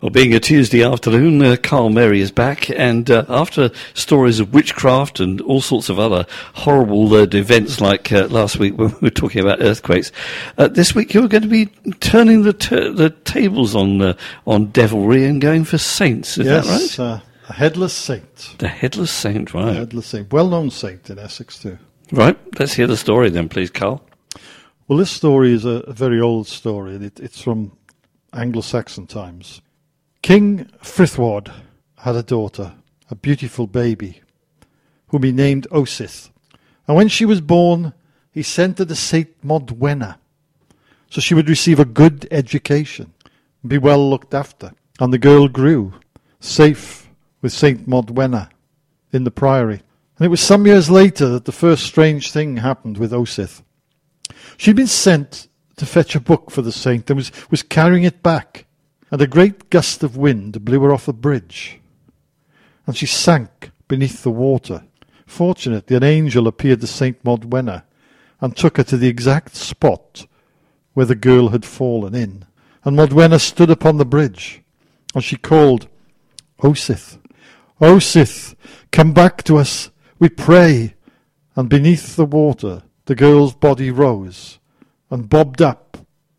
Well, being a Tuesday afternoon, Carl Mary is back, and after stories of witchcraft and all sorts of other horrible events like last week when we were talking about earthquakes, this week you're going to be turning the tables on devilry and going for saints, is that right? Yes, a headless saint. The headless saint, right. A headless saint, well-known saint in Essex too. Right, let's hear the story then, please, Carl. Well, this story is a very old story. It's from Anglo-Saxon times. King Frithward had a daughter, a beautiful baby, whom he named Osith. And when she was born, he sent her to St. Modwenna, so she would receive a good education and be well looked after. And the girl grew, safe with St. Modwenna in the priory. And it was some years later that the first strange thing happened with Osith. She'd been sent to fetch a book for the saint and was carrying it back. And a great gust of wind blew her off a bridge, and she sank beneath the water. Fortunately, an angel appeared to St. Modwenna and took her to the exact spot where the girl had fallen in. And Modwenna stood upon the bridge, and she called, "Osith, Osith, come back to us, we pray." And beneath the water the girl's body rose and bobbed up,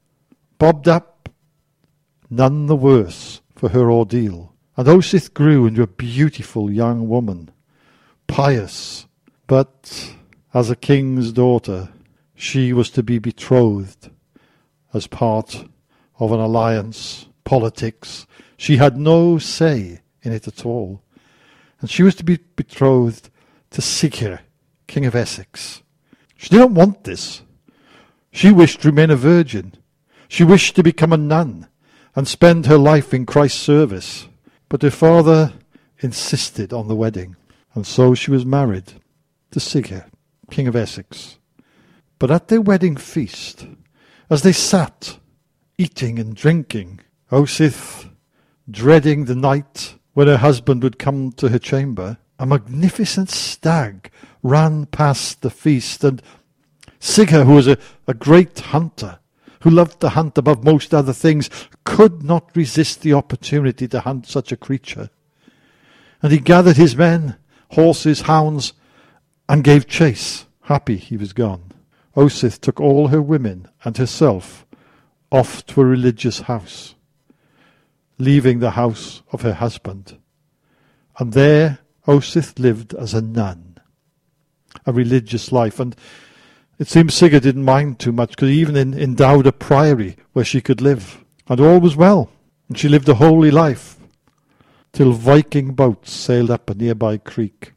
none the worse for her ordeal. And Osith grew into a beautiful young woman, pious, but as a king's daughter, she was to be betrothed as part of an alliance, politics. She had no say in it at all. And she was to be betrothed to Sigurd, King of Essex. She didn't want this. She wished to remain a virgin. She wished to become a nun and spend her life in Christ's service. But her father insisted on the wedding, and so she was married to Sigurd, King of Essex. But at their wedding feast, as they sat eating and drinking, Osith, dreading the night when her husband would come to her chamber, a magnificent stag ran past the feast, and Sigurd, who was a great hunter, who loved to hunt above most other things, could not resist the opportunity to hunt such a creature. And he gathered his men, horses, hounds, and gave chase. Happy he was gone. Osith took all her women and herself off to a religious house, leaving the house of her husband. And there Osith lived as a nun, a religious life. And it seems Sigurd didn't mind too much, because he even endowed a priory where she could live. And all was well, and she lived a holy life, till Viking boats sailed up a nearby creek.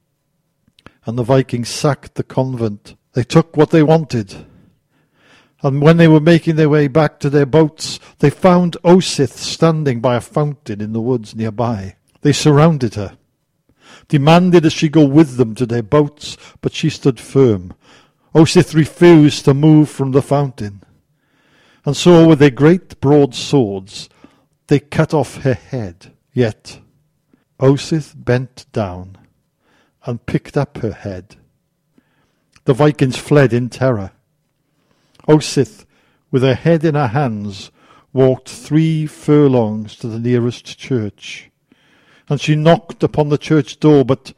And the Vikings sacked the convent. They took what they wanted. And when they were making their way back to their boats, they found Osith standing by a fountain in the woods nearby. They surrounded her, demanded that she go with them to their boats, but she stood firm. Osith refused to move from the fountain. And so with their great broad swords they cut off her head. Yet Osith bent down and picked up her head. The Vikings fled in terror. Osith, with her head in her hands, walked 3 furlongs to the nearest church. And she knocked upon the church door, but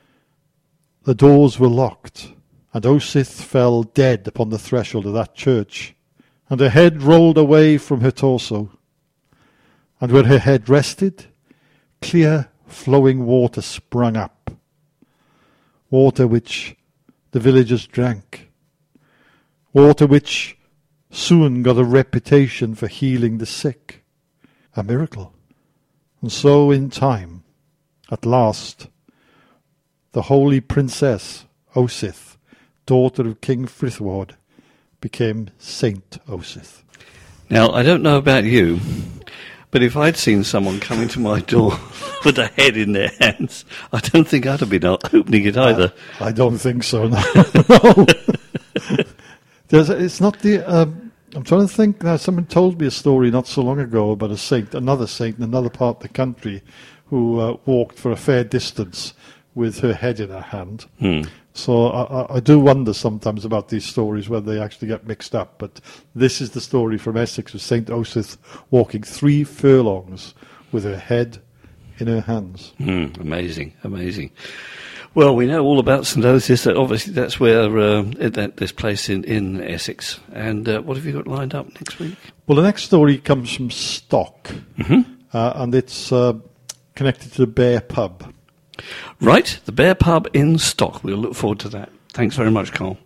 the doors were locked. And Osith fell dead upon the threshold of that church, and her head rolled away from her torso. And where her head rested, clear flowing water sprung up, water which the villagers drank, water which soon got a reputation for healing the sick, a miracle. And so in time, at last, the holy princess Osith, daughter of King Frithward, became Saint Osith. Now, I don't know about you, but if I'd seen someone coming to my door with a head in their hands, I don't think I'd have been opening it either. I don't think so, no. No. It's not the... I'm trying to think. Now, someone told me a story not so long ago about another saint in another part of the country who walked for a fair distance with her head in her hand. So I do wonder sometimes about these stories, whether they actually get mixed up. But this is the story from Essex of St. Osith walking 3 furlongs with her head in her hands. Amazing, amazing. Well, we know all about St Osyth. Obviously, that's where this place in Essex. And what have you got lined up next week? Well, the next story comes from Stock, and it's connected to the Bear Pub. Right, the Bear Pub in Stock. We'll look forward to that. Thanks very much, Carl.